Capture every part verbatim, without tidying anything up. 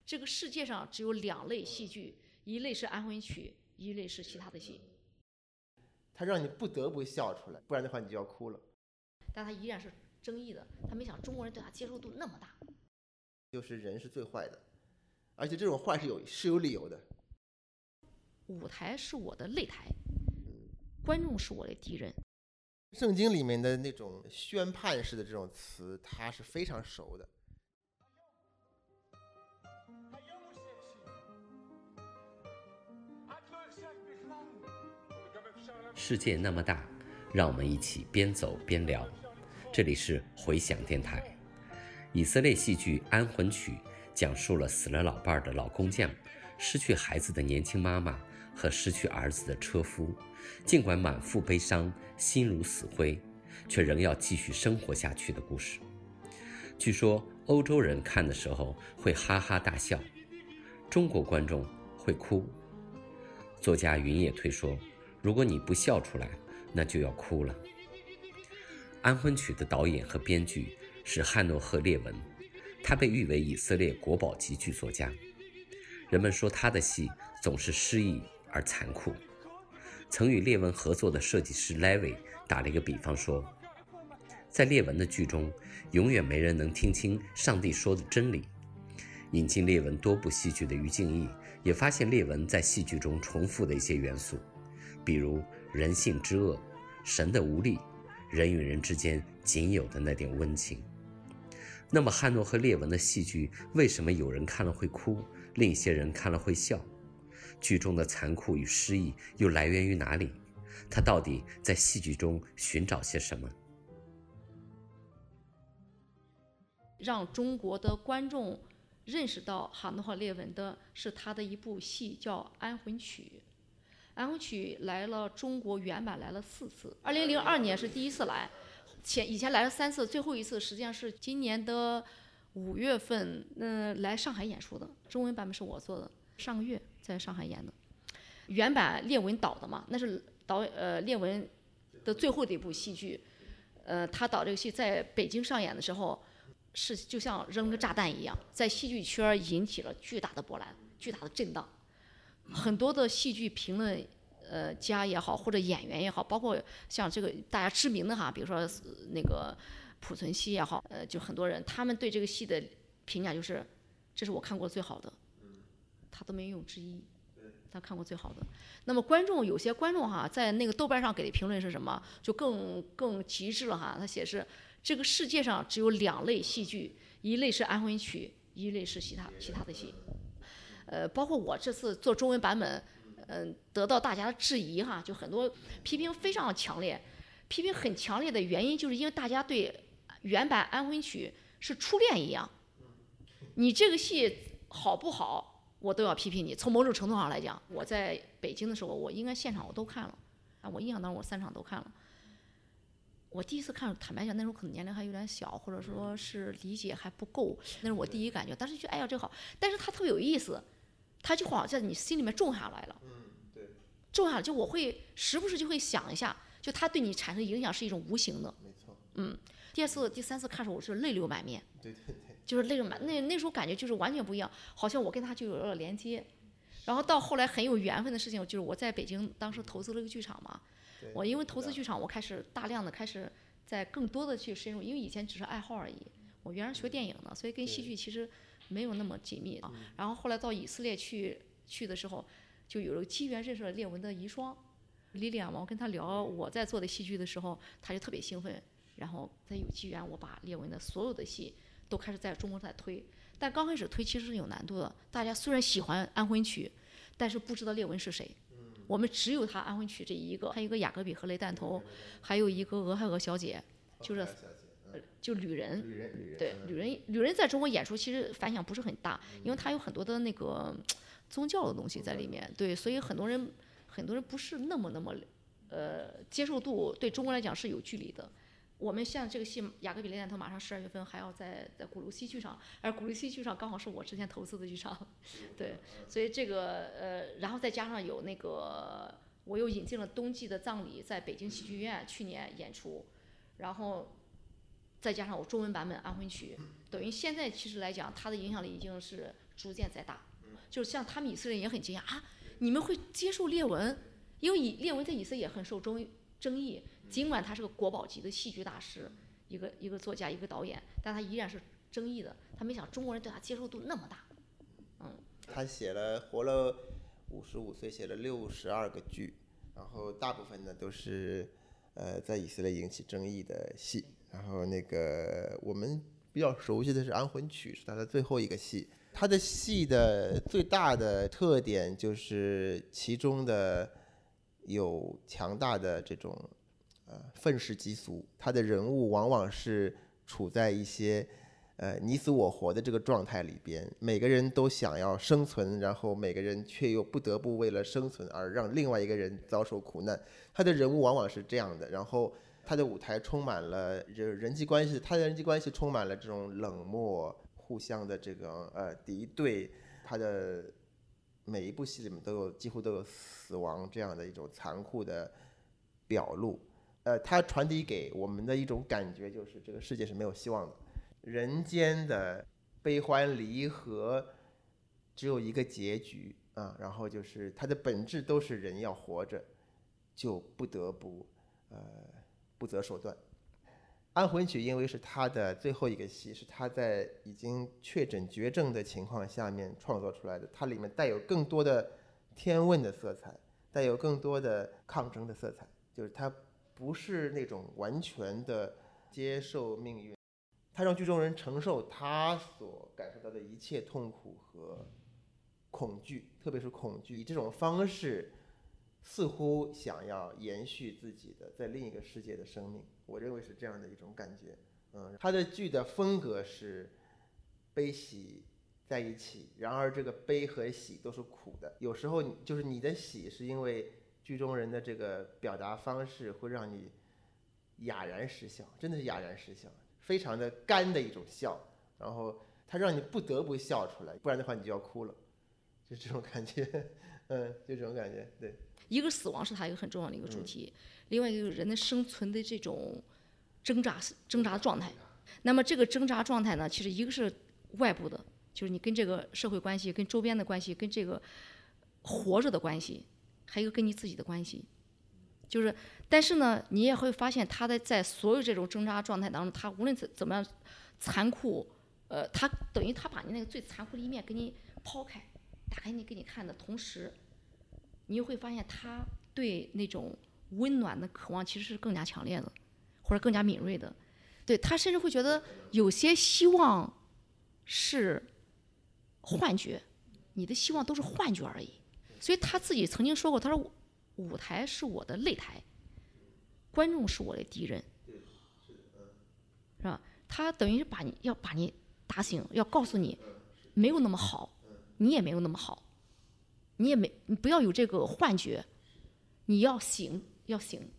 这个世界上只有两类戏剧，一类是安魂曲，一类是其他的戏。 他让你不得不笑出来，不然的话你就要哭了。 但他依然是争议的，他没想中国人对他接受度那么大。 就是人是最坏的，而且这种坏是有是有理由的。 舞台是我的擂台，观众是我的敌人。 圣经里面的那种宣判式的这种词，他是非常熟的。 世界那么大，让我们一起边走边聊。这里是回响电台。以色列戏剧《安魂曲》讲述了死了老伴的老工匠，失去孩子的年轻妈妈和失去儿子的车夫，尽管满腹悲伤，心如死灰，却仍要继续生活下去的故事。据说欧洲人看的时候会哈哈大笑，中国观众会哭。作家云野推说，如果你不笑出来，那就要哭了。安魂曲的导演和编剧是汉诺赫·列文，他被誉为以色列国宝级剧作家。人们说他的戏总是诗意而残酷。曾与列文合作的设计师 Levy 打了一个比方说，在列文的剧中，永远没人能听清上帝说的真理。引进列文多部戏剧的于敬义也发现列文在戏剧中重复的一些元素，比如人性之恶、神的无力，人与人之间仅有的那点温情。那么汉诺和列文的戏剧为什么有人看了会哭，另一些人看了会笑？剧中的残酷与诗意又来源于哪里？他到底在戏剧中寻找些什么？ 让中国的观众认识到汉诺和列文的是他的一部戏叫《安魂曲》。《安魂曲》来了中国原版来了四次，二零零二年是第一次来，前以前来了三次，最后一次实际上是今年的五月份，嗯、呃，来上海演出的。中文版本是我做的，上个月在上海演的。原版列文导的嘛，那是导呃列文的最后的一部戏剧，呃，他导这个戏在北京上演的时候，是就像扔了个炸弹一样，在戏剧圈引起了巨大的波澜、巨大的震荡。很多的戏剧评论呃家也好，或者演员也好，包括像这个大家知名的哈，比如说、呃、那个濮存昕也好，呃，就很多人他们对这个戏的评价就是，这是我看过最好的，他都没用之一，他看过最好的。那么观众有些观众哈，在那个豆瓣上给的评论是什么？就更更极致了哈，他写是这个世界上只有两类戏剧，一类是安魂曲，一类是其他其他的戏。呃，包括我这次做中文版本，嗯、呃，得到大家的质疑哈，就很多批评非常强烈，批评很强烈的原因就是因为大家对原版安魂曲是初恋一样，你这个戏好不好，我都要批评你。从某种程度上来讲，我在北京的时候，我应该现场我都看了，啊，我印象当中我三场都看了。我第一次看，坦白讲，那时候可能年龄还有点小，或者说是理解还不够，那是我第一感觉。但是就哎呀这好，但是它特别有意思，它就好像在你心里面种下来了。 嗯，对， 种下来就我会时不时就会想一下，就它对你产生影响是一种无形的。 没错。 嗯，第二次、第三次看的时候，我是泪流满面。 对对对。 就是泪流满，那那时候感觉就是完全不一样，好像我跟他就有了连接。然后到后来很有缘分的事情，就是我在北京当时投资了一个剧场嘛。我因为投资剧场，我开始大量的开始在更多的去深入，因为以前只是爱好而已。我原来学电影的，所以跟戏剧其实没有那么紧密啊。然后后来到以色列去去的时候，就有了机缘认识了列文的遗孀莉莉安嘛。我跟他聊我在做的戏剧的时候，他就特别兴奋。然后再有机缘，我把列文的所有的戏都开始在中国在推。但刚开始推其实是有难度的，大家虽然喜欢安魂曲，但是不知道列文是谁。我们只有他安魂曲这一个，还有一个雅各比和雷弹头，还有一个俄亥俄小姐，就是就旅人。 旅人，旅人。 对，旅人，旅人在中国演出其实反响不是很大，因为它有很多的那个宗教的东西在里面。对，所以很多人很多人不是那么那么呃接受度对中国来讲是有距离的。我们像这个戏《雅各比雷弹头》马上十二月份还要在在鼓楼西剧场，而鼓楼西剧场刚好是我之前投资的剧场，对，所以这个呃，然后再加上有那个我又引进了冬季的葬礼在北京戏剧院去年演出，然后再加上我中文版本安魂曲，等于现在其实来讲它的影响力已经是逐渐在大。就是像他们以色列人也很惊讶啊，你们会接受列文？因为以列文在以色列也很受争争议，尽管他是个国宝级的戏剧大师，一个一个作家，一个导演，但他依然是争议的。他没想中国人对他接受度那么大。嗯， 他写了活了五十五岁，写了六十二个剧，然后大部分呢都是呃在以色列引起争议的戏。然后那个我们比较熟悉的是《安魂曲》，是他的最后一个戏。他的戏的最大的特点就是其中的有强大的这种呃愤世嫉俗，他的人物往往是处在一些呃你死我活的这个状态里边，每个人都想要生存，然后每个人却又不得不为了生存而让另外一个人遭受苦难。他的人物往往是这样的，然后他的舞台充满了人际关系，他的人际关系充满了这种冷漠，互相的这个呃敌对，他的每一部戏里面都有几乎都有死亡这样的一种残酷的表露。呃，他传递给我们的一种感觉就是这个世界是没有希望的，人间的悲欢离合只有一个结局啊，然后就是它的本质都是人要活着就不得不呃不择手段。安魂曲因为是他的最后一个戏，是他在已经确诊绝症的情况下面创作出来的，它里面带有更多的天问的色彩，带有更多的抗争的色彩，就是它不是那种完全的接受命运，它让剧中人承受他所感受到的一切痛苦和恐惧，特别是恐惧，以这种方式似乎想要延续自己的在另一个世界的生命，我认为是这样的一种感觉。嗯，他的剧的风格是悲喜在一起，然而这个悲和喜都是苦的。有时候就是你的喜是因为剧中人的这个表达方式会让你哑然失笑，真的是哑然失笑，非常的干的一种笑，然后他让你不得不笑出来，不然的话你就要哭了，就这种感觉。嗯，就这种感觉，对。 一个死亡是他一个很重要的一个主题，嗯、另外一个人的生存的这种挣扎挣扎的状态。那么这个挣扎状态呢，其实一个是外部的，就是你跟这个社会关系、跟周边的关系、跟这个活着的关系，还有一个跟你自己的关系。就是，但是呢，你也会发现他的在所有这种挣扎状态当中，他无论怎怎么样残酷，呃，他等于他把你那个最残酷的一面给你抛开。打开你给你看的同时，你又会发现他对那种温暖的渴望其实是更加强烈的，或者更加敏锐的。对，他甚至会觉得有些希望是幻觉，你的希望都是幻觉而已。所以他自己曾经说过，他说舞台是我的擂台，观众是我的敌人，是吧？他等于是把你要把你打醒，要告诉你没有那么好，你也没有那么好，你也没你不要有这个幻觉，你要醒，要醒。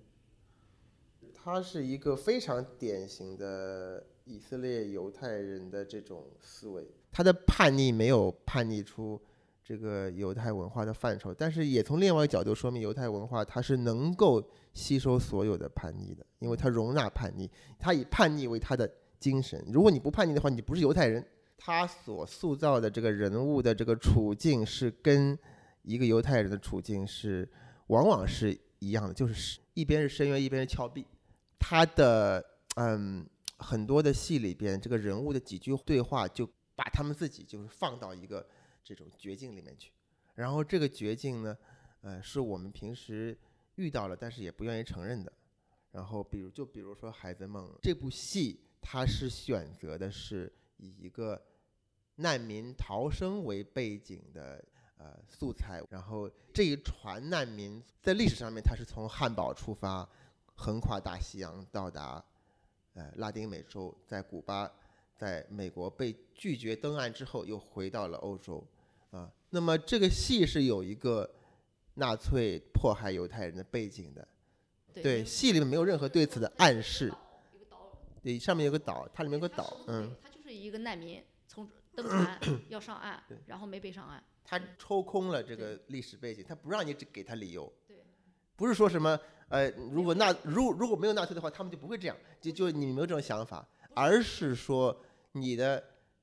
他是一个非常典型的以色列犹太人的这种思维，他的叛逆没有叛逆出这个犹太文化的范畴，但是也从另外一个角度说明犹太文化它是能够吸收所有的叛逆的，因为它容纳叛逆，它以叛逆为它的精神。如果你不叛逆的话，你不是犹太人。他所塑造的这个人物的这个处境是跟一个犹太人的处境是往往是一样的，就是一边是深渊，一边是峭壁。他的嗯很多的戏里边，这个人物的几句对话就把他们自己就是放到一个这种绝境里面去，然后这个绝境呢，呃，是我们平时遇到了，但是也不愿意承认的。然后比如就比如说《孩子梦》这部戏，它是选择的是以一个难民逃生为背景的呃素材，然后这一船难民在历史上面，它是从汉堡出发，横跨大西洋到达呃拉丁美洲，在古巴，在美国被拒绝登岸之后，又回到了欧洲啊。那么这个戏是有一个纳粹迫害犹太人的背景的，对，对戏里面没有任何对此的暗示。对，上面有个岛，它里面有个岛，嗯， 它就是一个难民从登船要上岸，然后没被上岸。 他抽空了这个历史背景，他不让你给他理由。对，不是说什么呃，如果纳如如果没有纳粹的话，他们就不会这样，就就你没有这种想法，而是说你的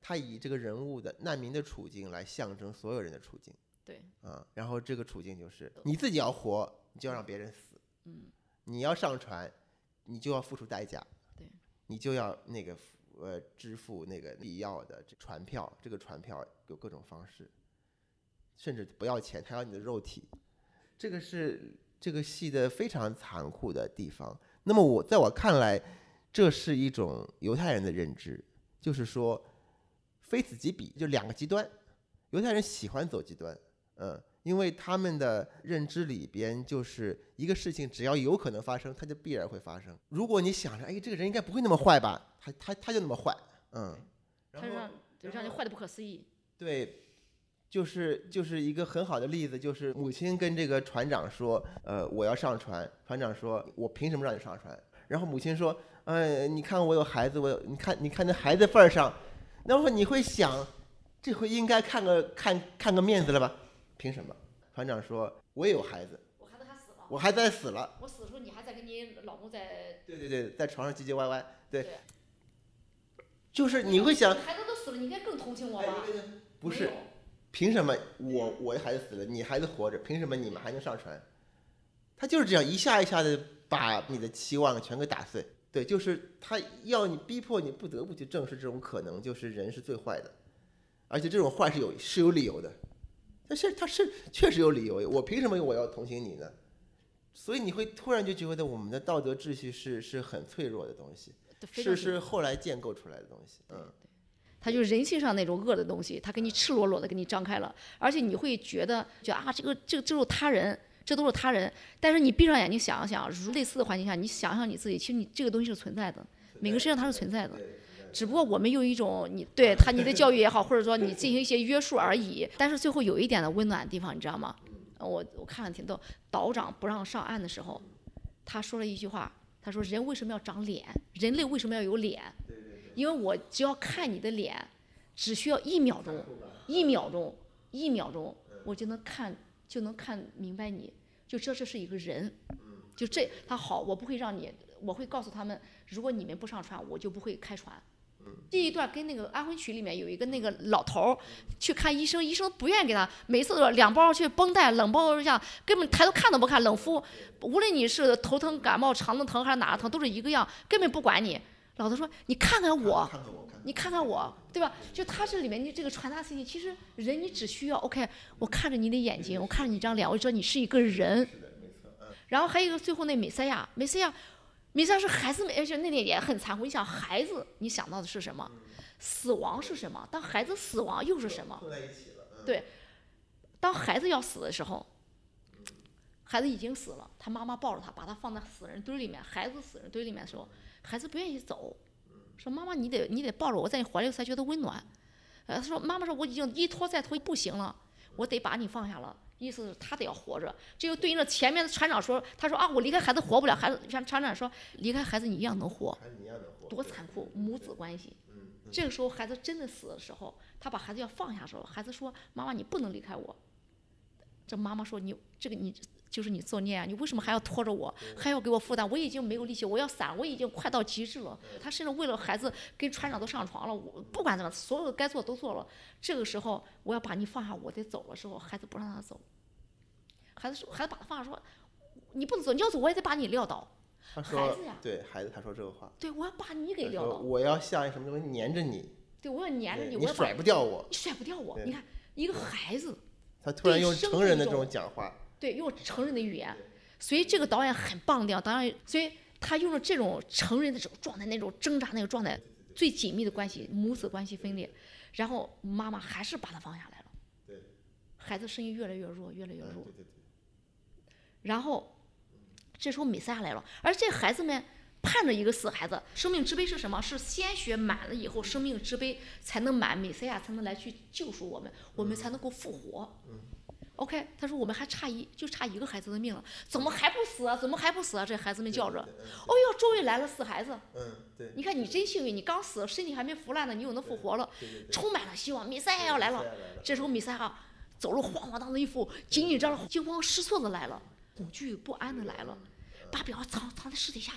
他以这个人物的难民的处境来象征所有人的处境。 对， 啊，然后这个处境就是你自己要活，你就要让别人死。 嗯， 你要上船，你就要付出代价。 对， 你就要那个呃支付那个必要的船票，这个船票有各种方式，甚至不要钱，他要你的肉体。这个是这个戏的非常残酷的地方。那么我在我看来，这是一种犹太人的认知，就是说非此即彼，就两个极端。犹太人喜欢走极端，嗯，因为他们的认知里边就是一个事情只要有可能发生，它就必然会发生。如果你想着，哎，这个人应该不会那么坏吧，他他他就那么坏，嗯， 他让就让你坏的不可思议。 对，就是就是一个很好的例子，就是母亲跟这个船长说，呃，我要上船。船长说，我凭什么让你上船？然后母亲说，呃，你看我有孩子，我有，你看你看那孩子份儿上，那么你会想，这回应该看个看看个面子了吧？凭什么？船长说，我也有孩子， 我孩子还死了， 我孩子还死了， 我死的时候你还在跟你老公在， 对对对，在床上唧唧歪歪，对， 对就是你会想， 孩子都死了，你应该更同情我吧？ 哎、不是，凭什么我我的孩子死了，你孩子活着，凭什么你们还能上船？他就是这样一下一下的把你的期望全给打碎。对，就是他要你逼迫你不得不去正视这种可能，就是人是最坏的，而且这种坏是有是有理由的。但是他是确实有理由，我凭什么我要同情你呢？所以你会突然就觉得我们的道德秩序是是很脆弱的东西，是是后来建构出来的东西。嗯， 它就是人性上那种恶的东西，它给你赤裸裸的给你张开了，而且你会觉得觉得啊，这个这这都是他人，这都是他人。但是你闭上眼睛想一想，如类似的环境下，你想想你自己，其实你这个东西是存在的，每个身上它是存在的。只不过我们用一种你对他你的教育也好，或者说你进行一些约束而已。但是最后有一点的温暖的地方，你知道吗？我我看了挺逗，岛长不让上岸的时候，他说了一句话，他说人为什么要长脸？人类为什么要有脸？因为我只要看你的脸，只需要一秒钟，一秒钟，一秒钟，我就能看就能看明白你，就知道这是一个人。就这他好，我不会让你，我会告诉他们，如果你们不上船，我就不会开船。这一段跟那个《安魂曲》里面有一个那个老头儿去看医生，医生不愿意给他，每次两包去绷带，冷包下根本抬头看都不看，冷敷，无论你是头疼、感冒、肠子疼还是哪个疼，都是一个样，根本不管你。老头说：“你看看我，你看看我，对吧？就他这里面你这个传达信息，其实人你只需要 OK， 我看着你的眼睛，我看着你这张脸，我就知道你是一个人。然后还有一个最后那美赛亚，美赛亚。”米萨是孩子们，而且那点也很残酷。你想孩子，你想到的是什么？死亡是什么？当孩子死亡又是什么？对，当孩子要死的时候，孩子已经死了，他妈妈抱着他，把他放在死人堆里面。孩子死人堆里面的时候，孩子不愿意走，说妈妈你得你得抱着我，在你怀里才觉得温暖。呃，他说妈妈说我已经一拖再拖不行了，我得把你放下了。意思是他得要活着，这就对应着前面的船长说，他说啊，我离开孩子活不了，孩子船船长说离开孩子你一样能活，多残酷，母子关系。这个时候孩子真的死的时候，他把孩子要放下的时候，孩子说妈妈你不能离开我。这妈妈说你这个你就是你作孽啊，你为什么还要拖着我，还要给我负担？我已经没有力气，我要散，我已经快到极致了。他甚至为了孩子跟船长都上床了，我不管怎么，所有的该做都做了。这个时候我要把你放下，我得走的时候，孩子不让他走。孩子说，孩子把他放下说，你不能走，你要走我也得把你撂倒。 他说，孩子呀，对孩子他说这个话， 对我要把你给撂倒， 我要像什么东西粘着你， 对我要粘着你， 你甩不掉我， 你甩不掉我。你看一个孩子， 他突然用成人的这种讲话。 对，用成人的语言，所以这个导演很棒的，导演，所以他用了这种成人的这种状态，那种挣扎那个状态，最紧密的关系，母子关系分裂，然后妈妈还是把他放下来了， 对， 孩子声音越来越弱，越来越弱，然后这时候美赛亚来了，而这孩子们盼着一个死孩子，生命之杯是什么？是鲜血满了以后，生命之杯才能满，美赛亚才能来去救赎我们，我们才能够复活。嗯OK， 他说我们还差一，就差一个孩子的命了，怎么还不死啊？怎么还不死啊？这孩子们叫着。哦哟，终于来了死孩子。 嗯，对。 你看你真幸运，你刚死，身体还没腐烂呢，你又能复活了，充满了希望。米赛亚要来了。这时候米赛亚走路晃晃荡的一副紧紧张张、惊慌失措的来了，恐惧不安的来了，把表藏藏在尸体下边。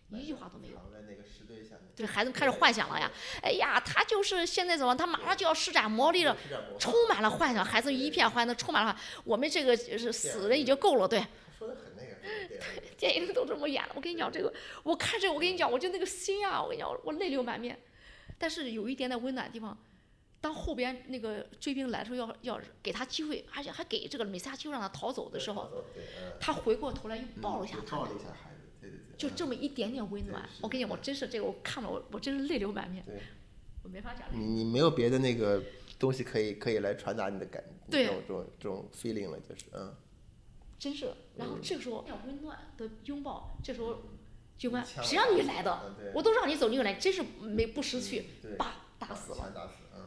一句话都没有。 藏在那个石堆下面。 对，孩子们开始幻想了呀，哎呀，他就是现在怎么，他马上就要施展魔力了，充满了幻想，孩子一片欢乐，充满了。我们这个是死人已经够了，对。 说的很那个。 对，电影都这么演了。我跟你讲，这个我看这个，我跟你讲，我就那个心啊，我跟你讲，我泪流满面。但是有一点点温暖的地方，当后边那个追兵来的时候，要要给他机会，而且还给这个美萨机会让他逃走的时候，他回过头来又抱了一下他们。就这么一点点温暖，我跟你讲，我真是这个，我看了我我真是泪流满面，我没法讲。 你你没有别的那个东西可以可以来传达你的感， 对这种这种这种 feeling 了，就是嗯， 真是。然后这个时候要温暖的拥抱，这时候军官谁让你来的？我都让你走，你又来，真是没不识趣，叭打死了。 打死，嗯。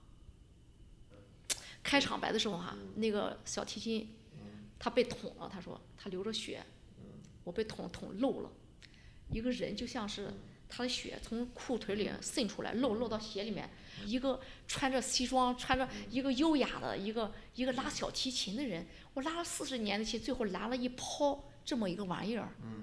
开场白的时候哈，那个小提琴，他被捅了，他说他流着血，我被捅捅漏了。一个人就像是他的血从裤腿里渗出来，漏漏到鞋里面。一个穿着西装，穿着一个优雅的一个一个拉小提琴的人，我拉了四十年的琴，最后拉了一抛这么一个玩意儿。 嗯。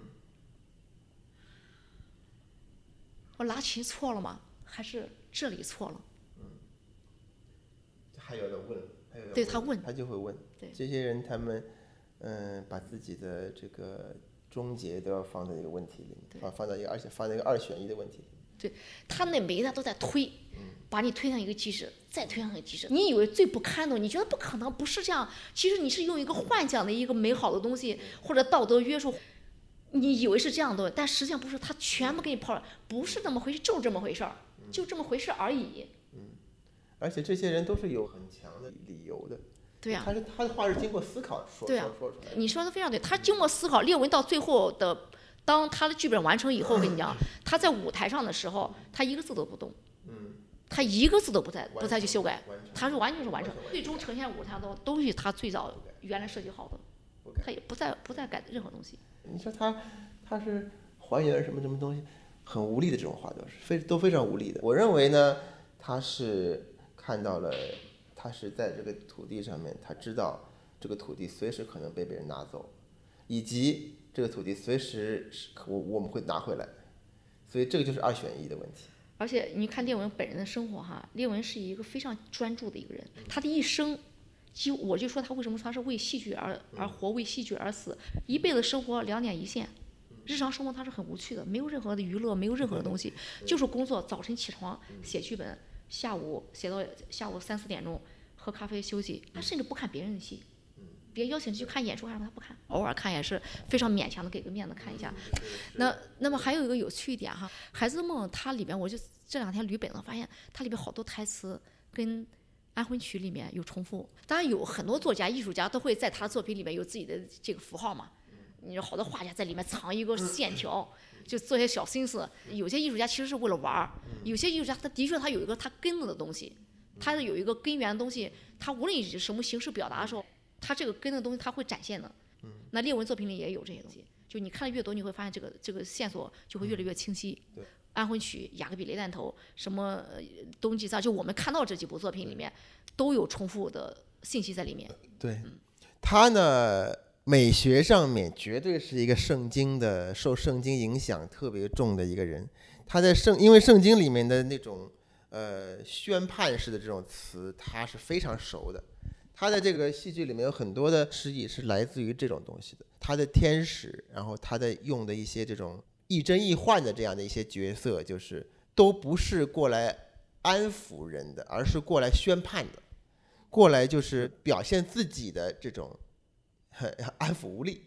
我拉琴错了吗？还是这里错了？ 嗯。还有的问，还有的问。 对他问， 他就会问。 对。 这些人他们，嗯、呃，把自己的这个。终结都要放在一个问题里面，放放在一个，而且放在一个二选一的问题里面。 对，他那每一段都在推， 嗯、 把你推向一个极致，再推向一个极致。你以为最不堪的，你觉得不可能，不是这样。其实你是用一个幻想的一个美好的东西，或者道德约束，你以为是这样的，但实际上不是，他全部给你抛了，不是那么回事，就这么回事儿，就这么回事而已。 嗯，而且这些人都是有很强的理由的。 对呀、 啊，他是他的话是经过思考说对、啊、 说出来的。 你说的非常对，他经过思考。列文到最后的，当他的剧本完成以后，我跟你讲，他在舞台上的时候，他一个字都不动， 嗯， 他一个字都不再不再去修改，他是完全是完成， 完成最终呈现舞台上的东西，他最早原来设计好的，他也不再不再改任何东西。 你说他他是还原什么什么东西，很无力的这种话都是非都非常无力的。我认为呢，他是看到了。他是在这个土地上面，他知道这个土地随时可能被别人拿走，以及这个土地随时我我们会拿回来，所以这个就是二选一的问题。 而且你看列文本人的生活哈，列文是一个非常专注的一个人，他的一生，几乎我就说他为什么他是为戏剧而而活，为戏剧而死，一辈子生活两点一线，日常生活他是很无趣的，没有任何的娱乐，没有任何的东西，就是工作，早晨起床写剧本。下午写到下午三四点钟，喝咖啡休息。他甚至不看别人的戏，别人邀请去看演出，还让他不看，偶尔看也是非常勉强的给个面子看一下。那那么还有一个有趣一点哈，《孩子的梦》它里边，我就这两天捋本子发现，它里边好多台词跟《安魂曲》里面有重复。当然有很多作家、艺术家都会在他的作品里面有自己的这个符号嘛。你说好多画家在里面藏一个线条。就做些小心思，有些艺术家其实是为了玩儿，有些艺术家他的确他有一个他根子的东西，他有一个根源的东西，他无论以什么形式表达的时候，他这个根的东西他会展现的。那列文作品里也有这些东西，就你看的越多，你会发现这个这个线索就会越来越清晰。 对， 安魂曲、雅各比雷弹头、什么冬季藏，就我们看到这几部作品里面都有重复的信息在里面。 对， 嗯、 他呢。美学上面绝对是一个圣经的，受圣经影响特别重的一个人。他在圣，因为圣经里面的那种呃宣判式的这种词，他是非常熟的。他在这个戏剧里面有很多的诗意是来自于这种东西的。他的天使，然后他的用的一些这种亦真亦幻的这样的一些角色，就是都不是过来安抚人的，而是过来宣判的，过来就是表现自己的这种。安抚无力。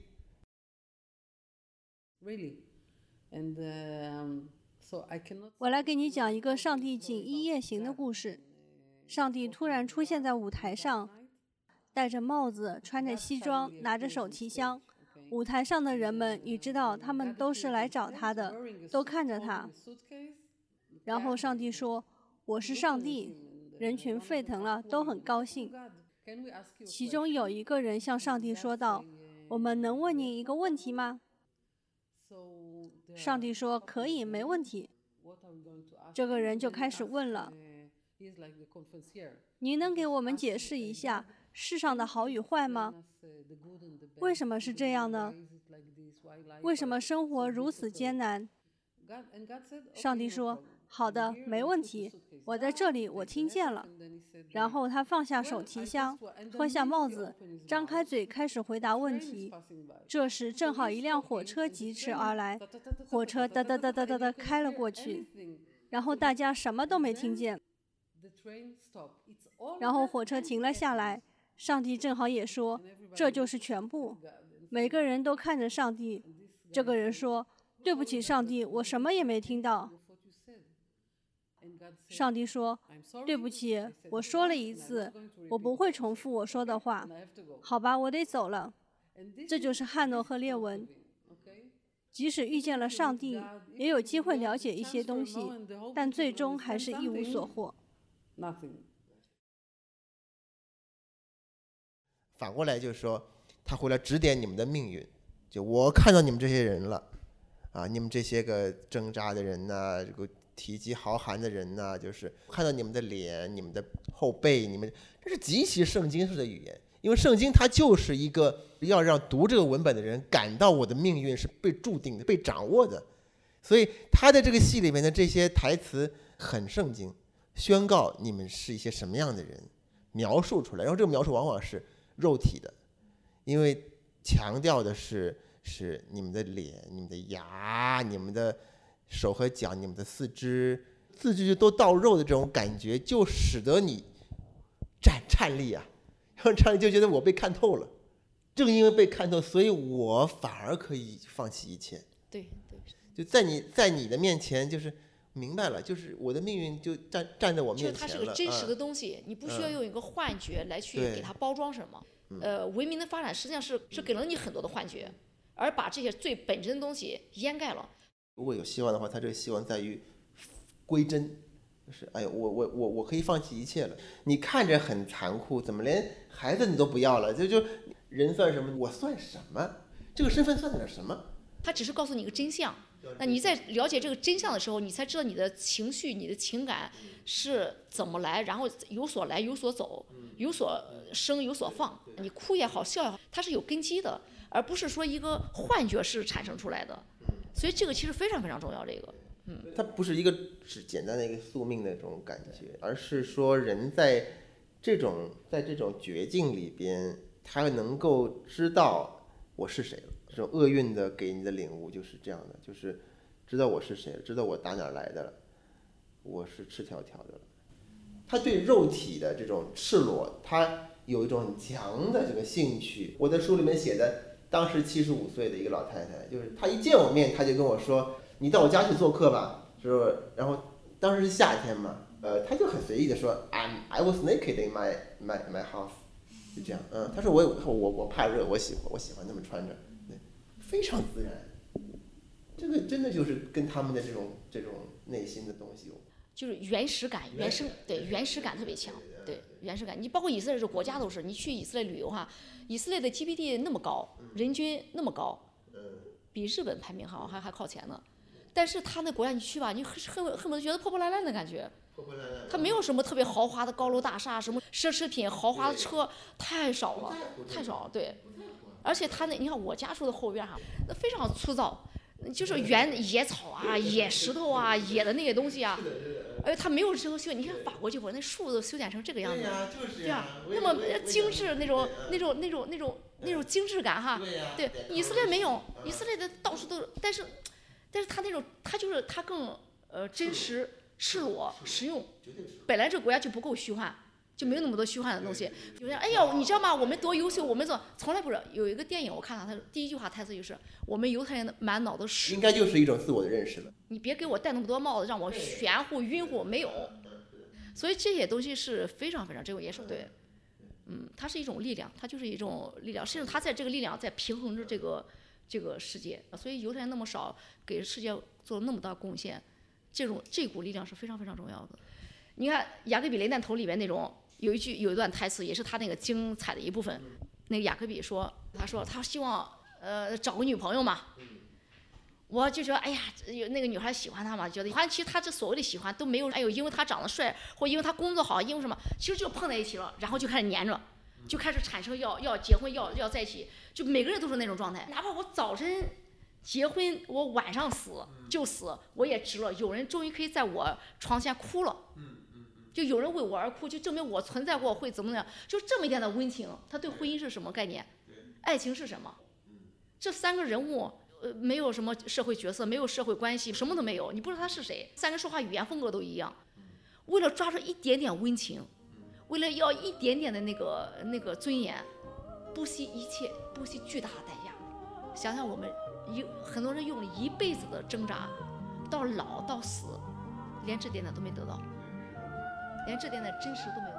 我来给你讲一个上帝锦衣夜行的故事。上帝突然出现在舞台上，戴着帽子，穿着西装，拿着手提箱。舞台上的人们，你知道，他们都是来找他的，都看着他。然后上帝说：“我是上帝。”人群沸腾了，都很高兴。其中有一个人向上帝说道：“我们能问你一个问题吗？”上帝说：“可以，没问题。”这个人就开始问了：“您能给我们解释一下世上的好与坏吗？为什么是这样呢？为什么生活如此艰难？ 上帝说：“好的，没问题，我在这里，我听见了。”然后他放下手提箱，脱下帽子，张开嘴开始回答问题。这时正好一辆火车疾驰而来，火车哒哒哒哒哒哒开了过去，然后大家什么都没听见。然后火车停了下来，上帝正好也说：“这就是全部。”每个人都看着上帝。这个人说：“对不起，上帝，我什么也没听到。”上帝说：“对不起，我说了一次，我不会重复我说的话。好吧，我得走了。”这就是汉诺和列文。即使遇见了上帝，也有机会了解一些东西，但最终还是一无所获。 反过来就是说，他回来指点你们的命运。就我看到你们这些人了，啊，你们这些个挣扎的人呐、啊，这个体积豪寒的人呐、啊，就是看到你们的脸、你们的后背，你们这是极其圣经式的语言。因为圣经它就是一个要让读这个文本的人感到我的命运是被注定的、被掌握的，所以他的这个戏里面的这些台词很圣经，宣告你们是一些什么样的人，描述出来，然后这个描述往往是肉体的，因为强调的是是你们的脸、你们的牙、你们的手和脚、你们的四肢，四肢都到肉的这种感觉，就使得你颤颤栗啊。然后这样就觉得我被看透了，正因为被看透，所以我反而可以放弃一切。 对对， 就在你在你的面前，就是明白了，就是我的命运就站站在我面前了。 就是它是个真实的东西，嗯、你不需要用一个幻觉来去给它包装什么。 嗯、 呃，文明的发展实际上是是给了你很多的幻觉，而把这些最本真的东西掩盖了。 如果有希望的话，它这个希望在于归真。就是哎呦，我我我我可以放弃一切了。你看着很残酷，怎么连孩子你都不要了？就就人算什么？我算什么？这个身份算得了什么？ 他只是告诉你一个真相。那你在了解这个真相的时候，你才知道你的情绪、你的情感是怎么来，然后有所来有所走，有所生有所放。你哭也好，笑也好，它是有根基的，而不是说一个幻觉是产生出来的。所以这个其实非常非常重要。这个。嗯， 它不是一个只简单的一个宿命的这种感觉，而是说人在这种在这种绝境里边，他能够知道我是谁了。这种厄运的给你的领悟就是这样的，就是知道我是谁了，知道我打哪来的了，我是赤条条的了。他对肉体的这种赤裸，他有一种很强的这个兴趣。我在书里面写的，当时七十五岁的一个老太太，就是她一见我面，她就跟我说。你到我家去做客吧，是不是？然后当时是夏天嘛，呃，他就很随意的说 ，I I was naked in my my my house， 就这样，嗯，他说我我我我怕热，我喜欢我喜欢那么穿着，对，非常自然。这个真的就是跟他们的这种这种内心的东西有， 就是原始感、原生，对原始感特别强，对原始感。你包括以色列这国家都是，你去以色列旅游哈，以色列的 G D P 那么高，人均那么高，比日本排名好像还还靠前呢。但是他那国家你去吧，你恨恨不得觉得破破烂烂的感觉。他没有什么特别豪华的高楼大厦，什么奢侈品、豪华的车太少了，太少了。对，而且他那你看我家住的后院哈，那非常粗糙，就是原野草啊、野石头啊、野的那些东西啊，而且他没有任何修。你看法国这会儿那树都修剪成这个样子，对呀，那么精致那种那种那种那种那种精致感哈。对，以色列没有，以色列的到处都，但是。但是他那种，他就是他更呃真实、赤裸、实用。本来这个国家就不够虚幻，就没有那么多虚幻的东西。有人哎呀，你知道吗？我们多优秀，我们怎从来不是。有一个电影我看到他第一句话台词就是：我们犹太人的满脑子屎。 应该就是一种自我的认识了。 你别给我戴那么多帽子，让我玄乎晕乎，没有。所以这些东西是非常非常珍贵，也是对。嗯，它是一种力量，它就是一种力量，甚至它在这个力量在平衡着这个。这个世界，所以犹太人那么少，给世界做了那么大贡献，这种这股力量是非常非常重要的。你看《雅各比雷弹头》里面那种有一句有一段台词，也是他那个精彩的一部分。那个雅各比说，他说他希望呃找个女朋友嘛，我就觉得哎呀，有那个女孩喜欢他嘛，觉得好像其实他这所谓的喜欢都没有，哎呦，因为他长得帅，或因为他工作好，因为什么，其实就碰在一起了，然后就开始黏着。就开始产生要要结婚要要在一起，就每个人都是那种状态。哪怕我早晨结婚我晚上死就死，我也值了。有人终于可以在我床前哭了，就有人为我而哭，就证明我存在过，会怎么样？就这么一点的温情，他对婚姻是什么概念？爱情是什么？这三个人物，呃，没有什么社会角色，没有社会关系，什么都没有，你不知道他是谁。三个人说话语言风格都一样，为了抓住一点点温情，为了要一点点的那个那个尊严，不惜一切，不惜巨大的代价。想想我们有很多人用了一辈子的挣扎，到老到死，连这点点都没得到，连这点点真实都没有。